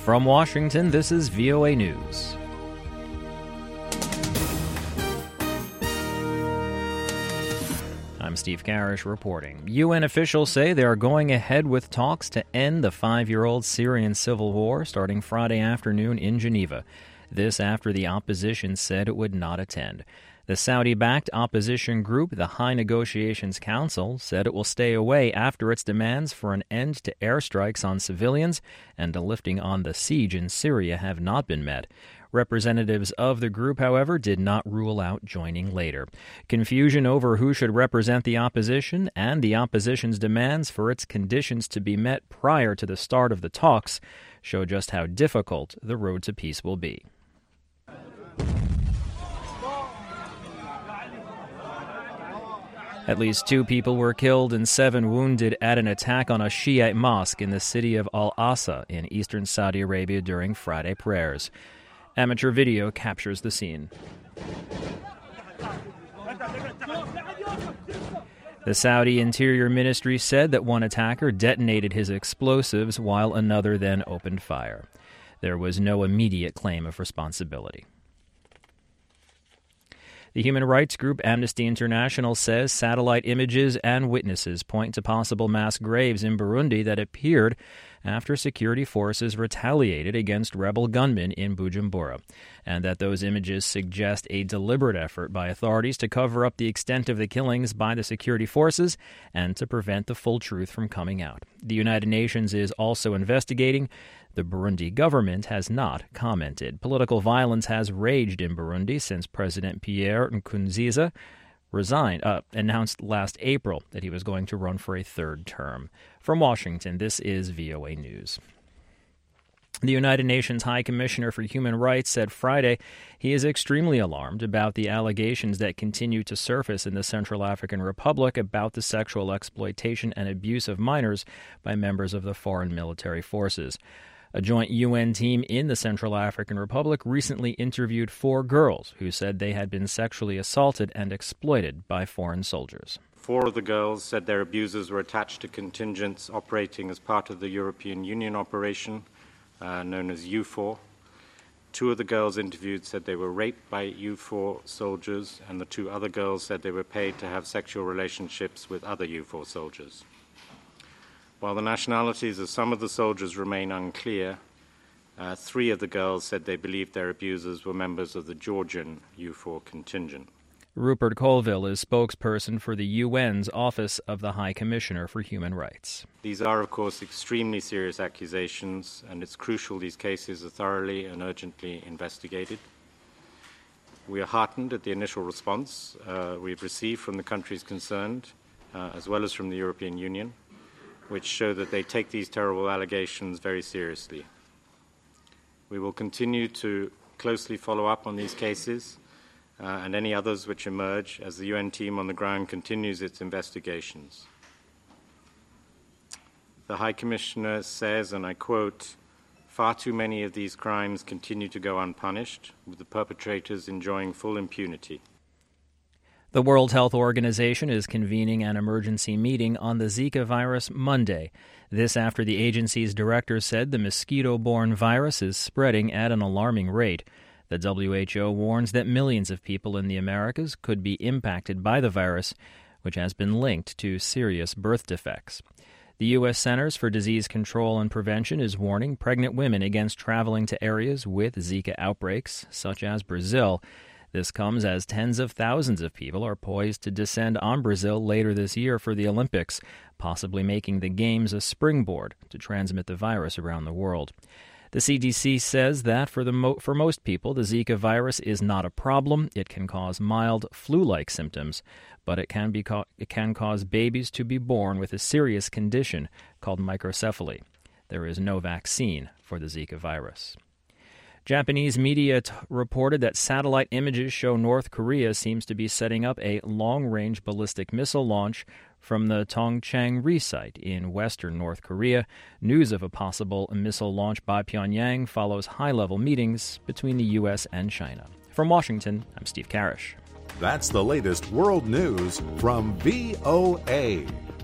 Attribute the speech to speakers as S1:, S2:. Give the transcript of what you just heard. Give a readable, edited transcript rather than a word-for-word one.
S1: From Washington, this is VOA News. I'm Steve Karish reporting. UN officials say they are going ahead with talks to end the 5-year-old Syrian civil war starting Friday afternoon in Geneva. This after the opposition said it would not attend. The Saudi-backed opposition group, the High Negotiations Council, said it will stay away after its demands for an end to airstrikes on civilians and a lifting on the siege in Syria have not been met. Representatives of the group, however, did not rule out joining later. Confusion over who should represent the opposition and the opposition's demands for its conditions to be met prior to the start of the talks show just how difficult the road to peace will be. At least 2 people were killed and 7 wounded at an attack on a Shiite mosque in the city of Al-Aqsa in eastern Saudi Arabia during Friday prayers. Amateur video captures the scene. The Saudi Interior Ministry said that one attacker detonated his explosives while another then opened fire. There was no immediate claim of responsibility. The human rights group Amnesty International says satellite images and witnesses point to possible mass graves in Burundi that appeared after security forces retaliated against rebel gunmen in Bujumbura, and that those images suggest a deliberate effort by authorities to cover up the extent of the killings by the security forces and to prevent the full truth from coming out. The United Nations is also investigating. The Burundi government has not commented. Political violence has raged in Burundi since President Pierre Nkurunziza announced last April that he was going to run for a 3rd term. From Washington, this is VOA News. The United Nations High Commissioner for Human Rights said Friday he is extremely alarmed about the allegations that continue to surface in the Central African Republic about the sexual exploitation and abuse of minors by members of the foreign military forces. A joint UN team in the Central African Republic recently interviewed 4 girls who said they had been sexually assaulted and exploited by foreign soldiers.
S2: 4 of the girls said their abusers were attached to contingents operating as part of the European Union operation known as EUFOR. 2 of the girls interviewed said they were raped by EUFOR soldiers, and the 2 other girls said they were paid to have sexual relationships with other EUFOR soldiers. While the nationalities of some of the soldiers remain unclear, 3 of the girls said they believed their abusers were members of the Georgian EUFOR contingent.
S1: Rupert Colville is spokesperson for the UN's Office of the High Commissioner for Human Rights.
S2: These are, of course, extremely serious accusations, and it's crucial these cases are thoroughly and urgently investigated. We are heartened at the initial response we've received from the countries concerned, as well as from the European Union, which show that they take these terrible allegations very seriously. We will continue to closely follow up on these cases and any others which emerge as the UN team on the ground continues its investigations. The High Commissioner says, and I quote, "Far too many of these crimes continue to go unpunished, with the perpetrators enjoying full impunity."
S1: The World Health Organization is convening an emergency meeting on the Zika virus Monday. This after the agency's director said the mosquito-borne virus is spreading at an alarming rate. The WHO warns that millions of people in the Americas could be impacted by the virus, which has been linked to serious birth defects. The U.S. Centers for Disease Control and Prevention is warning pregnant women against traveling to areas with Zika outbreaks, such as Brazil. This comes as tens of thousands of people are poised to descend on Brazil later this year for the Olympics, possibly making the Games a springboard to transmit the virus around the world. The CDC says that for most people, the Zika virus is not a problem. It can cause mild flu-like symptoms, but it can cause babies to be born with a serious condition called microcephaly. There is no vaccine for the Zika virus. Japanese media reported that satellite images show North Korea seems to be setting up a long-range ballistic missile launch from the Tongchang-ri site in western North Korea. News of a possible missile launch by Pyongyang follows high-level meetings between the U.S. and China. From Washington, I'm Steve Karish.
S3: That's the latest world news from VOA.